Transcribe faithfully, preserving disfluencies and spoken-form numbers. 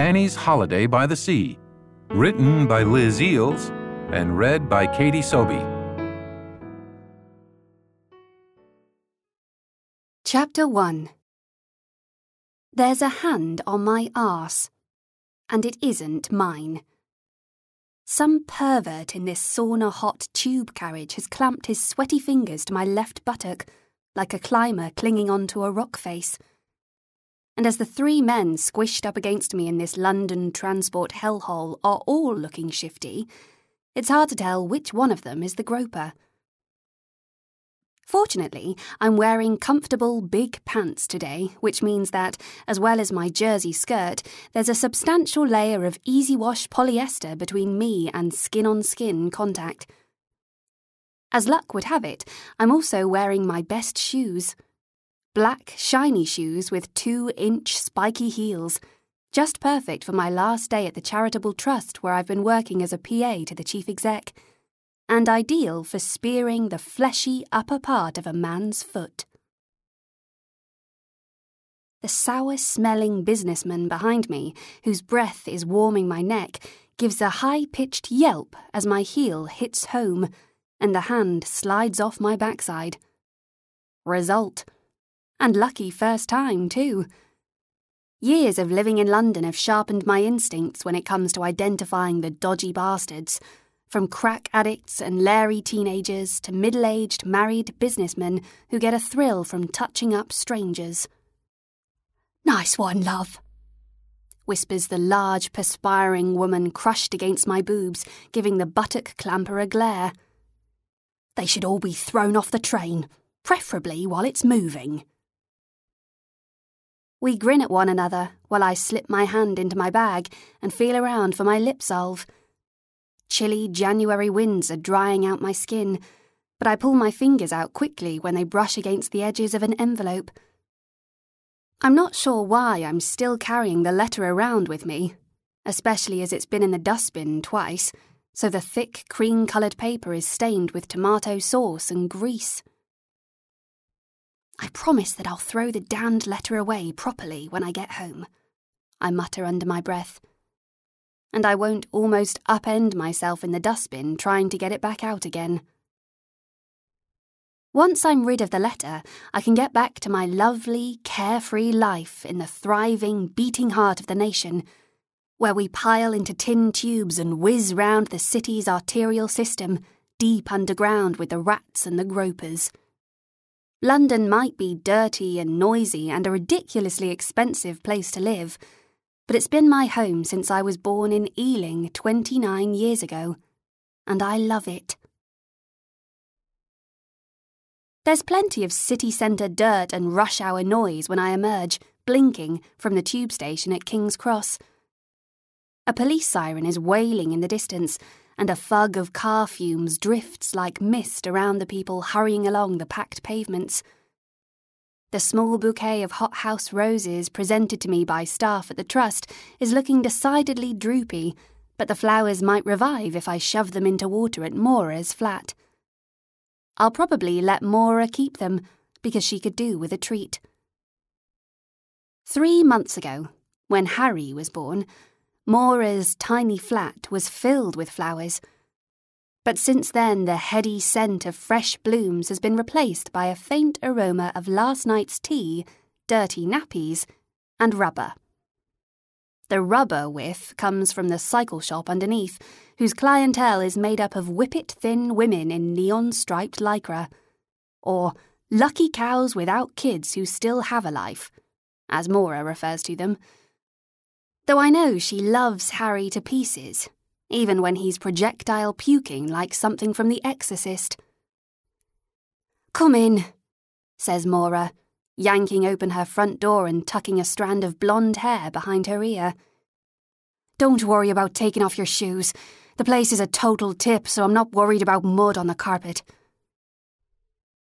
Penny's Holiday by the Sea, written by Liz Eels and read by Katie Sobey. Chapter one. There's a hand on my arse, and it isn't mine. Some pervert in this sauna-hot tube carriage has clamped his sweaty fingers to my left buttock, like a climber clinging onto a rock face. And as the three men squished up against me in this London transport hellhole are all looking shifty, it's hard to tell which one of them is the groper. Fortunately, I'm wearing comfortable big pants today, which means that, as well as my jersey skirt, there's a substantial layer of easy-wash polyester between me and skin-on-skin contact. As luck would have it, I'm also wearing my best shoes. Black, shiny shoes with two-inch spiky heels, just perfect for my last day at the charitable trust where I've been working as a P A to the chief exec, and ideal for spearing the fleshy upper part of a man's foot. The sour-smelling businessman behind me, whose breath is warming my neck, gives a high-pitched yelp as my heel hits home, and the hand slides off my backside. Result. And lucky first time, too. Years of living in London have sharpened my instincts when it comes to identifying the dodgy bastards, from crack addicts and leery teenagers to middle-aged married businessmen who get a thrill from touching up strangers. "Nice one, love," whispers the large, perspiring woman crushed against my boobs, giving the buttock clamper a glare. "They should all be thrown off the train, preferably while it's moving." We grin at one another while I slip my hand into my bag and feel around for my lip salve. Chilly January winds are drying out my skin, but I pull my fingers out quickly when they brush against the edges of an envelope. I'm not sure why I'm still carrying the letter around with me, especially as it's been in the dustbin twice, so the thick cream-coloured paper is stained with tomato sauce and grease. "I promise that I'll throw the damned letter away properly when I get home," I mutter under my breath. And I won't almost upend myself in the dustbin trying to get it back out again. Once I'm rid of the letter, I can get back to my lovely, carefree life in the thriving, beating heart of the nation, where we pile into tin tubes and whiz round the city's arterial system, deep underground with the rats and the gropers. London might be dirty and noisy and a ridiculously expensive place to live, but it's been my home since I was born in Ealing twenty-nine years ago, and I love it. There's plenty of city centre dirt and rush hour noise when I emerge, blinking, from the tube station at King's Cross. A police siren is wailing in the distance, and a fug of car fumes drifts like mist around the people hurrying along the packed pavements. The small bouquet of hothouse roses presented to me by staff at the trust is looking decidedly droopy, but the flowers might revive if I shove them into water at Moira's flat. I'll probably let Moira keep them, because she could do with a treat. Three months ago, when Harry was born, Moira's tiny flat was filled with flowers. But since then the heady scent of fresh blooms has been replaced by a faint aroma of last night's tea, dirty nappies, and rubber. The rubber whiff comes from the cycle shop underneath, whose clientele is made up of whippet-thin women in neon-striped lycra, or lucky cows without kids who still have a life, as Moira refers to them. Though I know she loves Harry to pieces, even when he's projectile puking like something from The Exorcist. "Come in," says Moira, yanking open her front door and tucking a strand of blonde hair behind her ear. "Don't worry about taking off your shoes. The place is a total tip, so I'm not worried about mud on the carpet."